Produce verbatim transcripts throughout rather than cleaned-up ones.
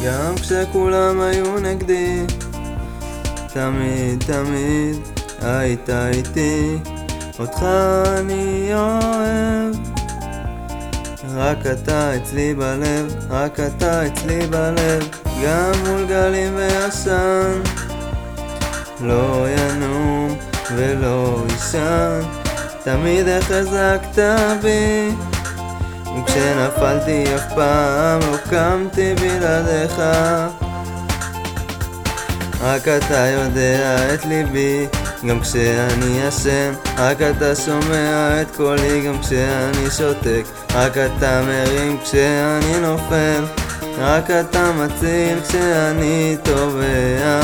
גם כשכולם היו נגדי, תמיד תמיד היית איתי. אותך אני אוהב, רק אתה אצלי בלב, רק אתה אצלי בלב. גם מול גלים ועשן, לא ינום ולא ישן, תמיד החזקת בי, וכשנפלתי אף פעם לא קמתי בלעדיך. רק אתה יודע את ליבי, גם כשאני ישן, רק אתה שומע את קולי גם כשאני שותק, רק אתה מרים כשאני נופל, רק אתה מציל כשאני טובע.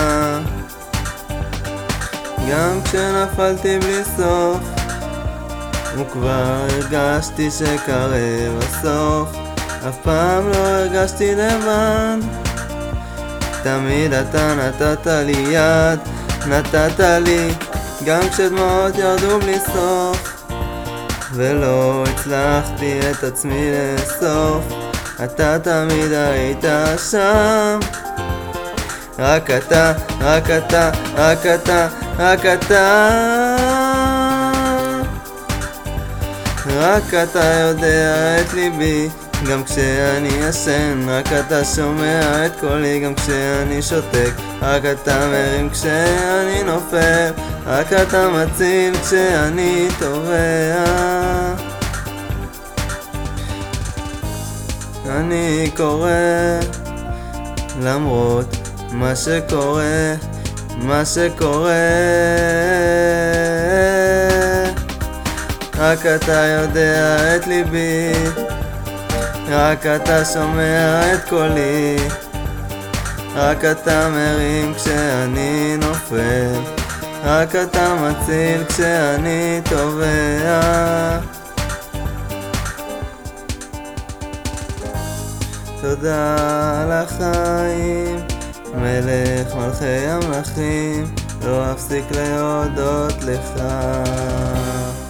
גם כשנפלתי בלי סוף, וכבר הרגשתי שקרב הסוף, אף פעם לא הרגשתי לבד, תמיד אתה נתת לי יד, נתת לי, גם כשדמעות ירדו בלי סוף, ולא הצלחתי את עצמי לאסוף, אתה תמיד היית שם. רק אתה, רק אתה, רק אתה, רק אתה, רק אתה יודע את ליבי, גם כשאני ישן, רק אתה שומע את קולי גם כשאני שותק, רק אתה מרים כשאני נופל, רק אתה מציל כשאני טובע. אני קורא למרות מה שקורה, מה שקורה, רק אתה יודע את ליבי, רק אתה שומע את קולי, רק אתה מרים כשאני נופל, רק אתה מציל כשאני טובע. תודה על החיים, מלך מלכי המלכים, לא אפסיק להודות לך.